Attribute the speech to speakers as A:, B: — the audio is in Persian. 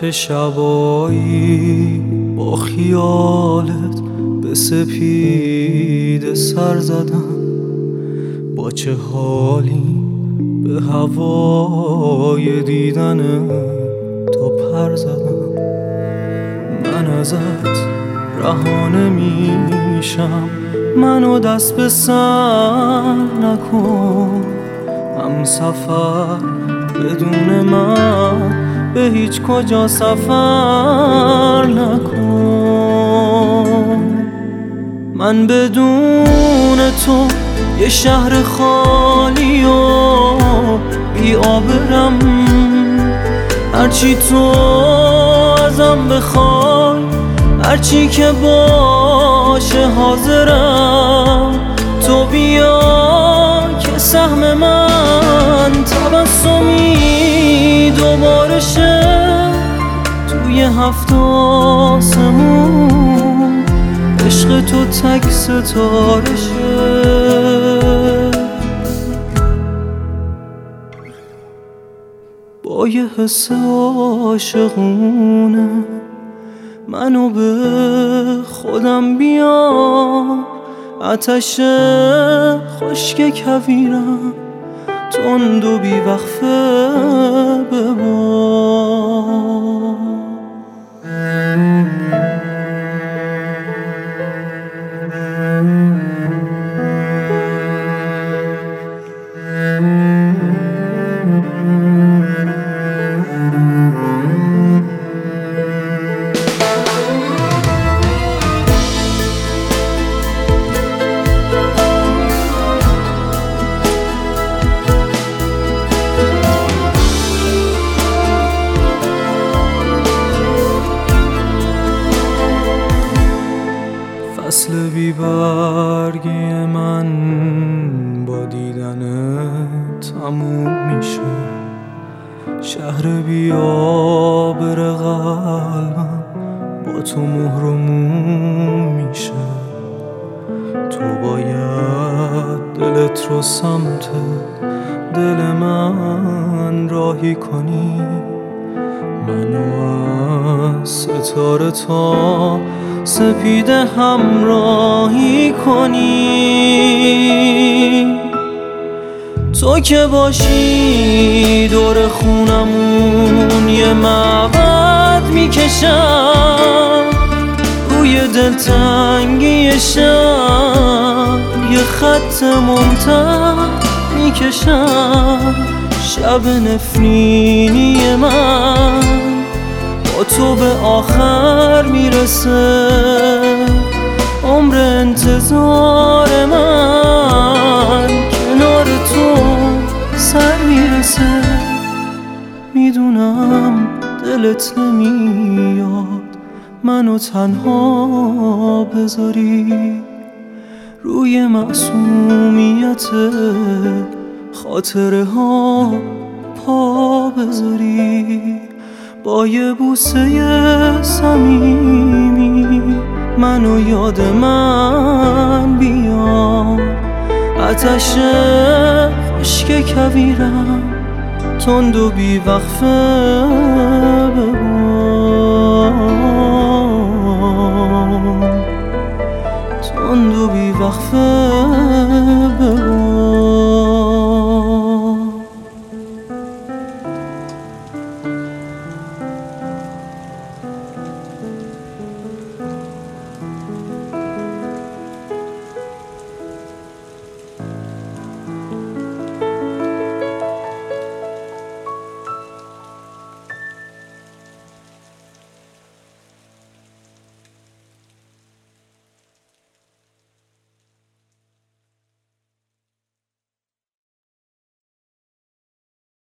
A: چه شبایی با خیالت به سپیده سر زدم، با چه حالی به هوای دیدن تو پر زدم. من ازت رها نمیشم، منو دست به سر نکن، هم سفر بدون من به هیچ کجا سفر نکن. من بدون تو یه شهر خالی و بی آبرم، هرچی تو ازم بخوای، هرچی که باشه حاضرم. تو بیا که سهم من تبسمی دوباره شه، توی 7 آسمون عشق تو تک ستاره شه. با یه حس عاشقونه منو به خودم بیا، آتش خشک کویرم تند و بی وقفه ببار. فصل بی برگی من با دیدن تموم میشه، شهر بی آبر قلبم با تو مهر و موم میشه. تو باید دلت رو سمت دل من راهی کنی، منو از ستاره تا سپیده همراهی کنی. تو که باشی دور خونمون یه مقعد میکشم، روی دلتنگی شب یه خط ممتد میکشم. شب نفرینی من با تو به آخر میرسه، عمر انتظار من کنار تو سر میرسه. میدونم دلت نمیاد منو تنها بذاری، روی معصومیت خاطره ها پا بذاری. با یه بوسه صمیمی منو یاد من بیار، آتش خشک کویرم تند و بی وقفه ببار، تند و بی وقفه ببار.